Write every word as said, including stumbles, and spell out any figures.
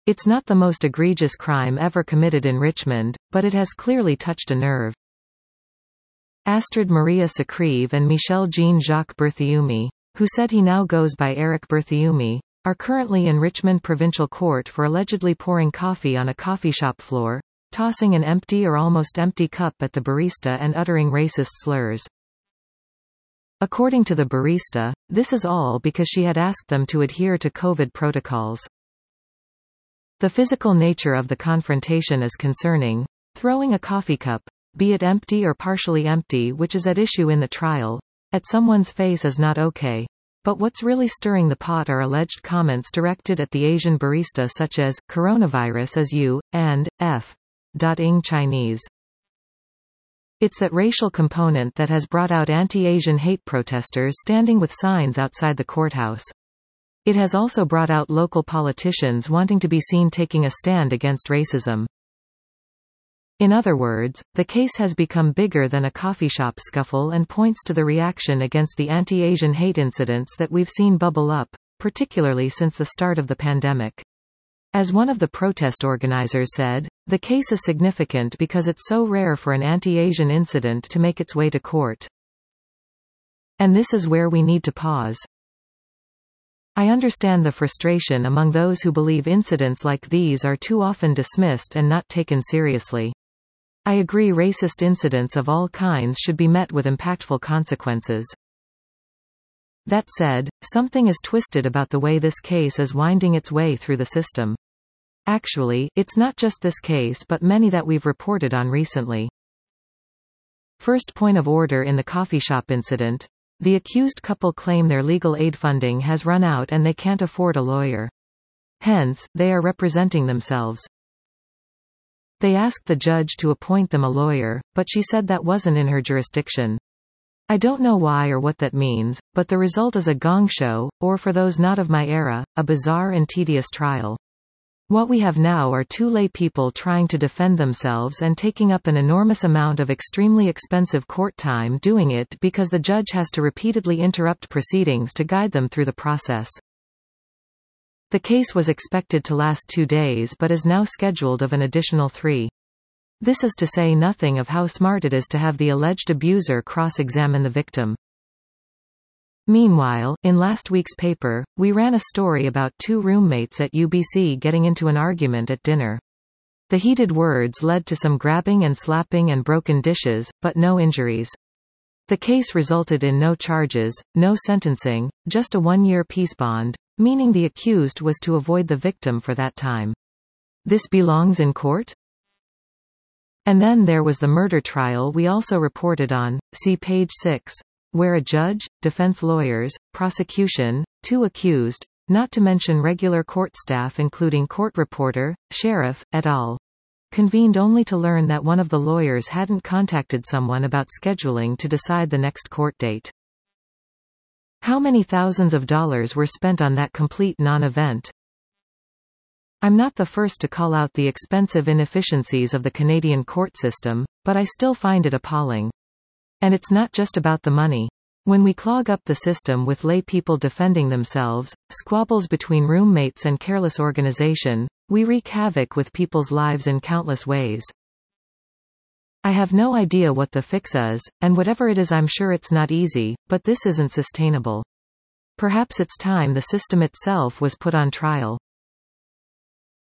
It's not the most egregious crime ever committed in Richmond, but it has clearly touched a nerve. Astrid Maria Sacrive and Michel Jean-Jacques Berthiaume, who said he now goes by Eric Berthiaume, are currently in Richmond Provincial Court for allegedly pouring coffee on a coffee shop floor, tossing an empty or almost empty cup at the barista and uttering racist slurs. According to the barista, this is all because she had asked them to adhere to COVID protocols. The physical nature of the confrontation is concerning. Throwing a coffee cup, be it empty or partially empty, which is at issue in the trial, at someone's face is not okay. But what's really stirring the pot are alleged comments directed at the Asian barista such as, "Coronavirus is you," and, F. ing Chinese. It's that racial component that has brought out anti-Asian hate protesters standing with signs outside the courthouse. It has also brought out local politicians wanting to be seen taking a stand against racism. In other words, the case has become bigger than a coffee shop scuffle and points to the reaction against the anti-Asian hate incidents that we've seen bubble up, particularly since the start of the pandemic. As one of the protest organizers said, the case is significant because it's so rare for an anti-Asian incident to make its way to court. And this is where we need to pause. I understand the frustration among those who believe incidents like these are too often dismissed and not taken seriously. I agree racist incidents of all kinds should be met with impactful consequences. That said, something is twisted about the way this case is winding its way through the system. Actually, it's not just this case but many that we've reported on recently. First point of order in the coffee shop incident. The accused couple claim their legal aid funding has run out and they can't afford a lawyer. Hence, they are representing themselves. They asked the judge to appoint them a lawyer, but she said that wasn't in her jurisdiction. I don't know why or what that means, but the result is a gong show, or for those not of my era, a bizarre and tedious trial. What we have now are two lay people trying to defend themselves and taking up an enormous amount of extremely expensive court time doing it because the judge has to repeatedly interrupt proceedings to guide them through the process. The case was expected to last two days but is now scheduled of an additional three. This is to say nothing of how smart it is to have the alleged abuser cross-examine the victim. Meanwhile, in last week's paper, we ran a story about two roommates at U B C getting into an argument at dinner. The heated words led to some grabbing and slapping and broken dishes, but no injuries. The case resulted in no charges, no sentencing, just a one-year peace bond, meaning the accused was to avoid the victim for that time. This belongs in court? And then there was the murder trial we also reported on, see page six, where a judge, defense lawyers, prosecution, two accused, not to mention regular court staff including court reporter, sheriff, et al., convened only to learn that one of the lawyers hadn't contacted someone about scheduling to decide the next court date. How many thousands of dollars were spent on that complete non-event? I'm not the first to call out the expensive inefficiencies of the Canadian court system, but I still find it appalling. And it's not just about the money. When we clog up the system with lay people defending themselves, squabbles between roommates and careless organization, we wreak havoc with people's lives in countless ways. I have no idea what the fix is, and whatever it is I'm sure it's not easy, but this isn't sustainable. Perhaps it's time the system itself was put on trial.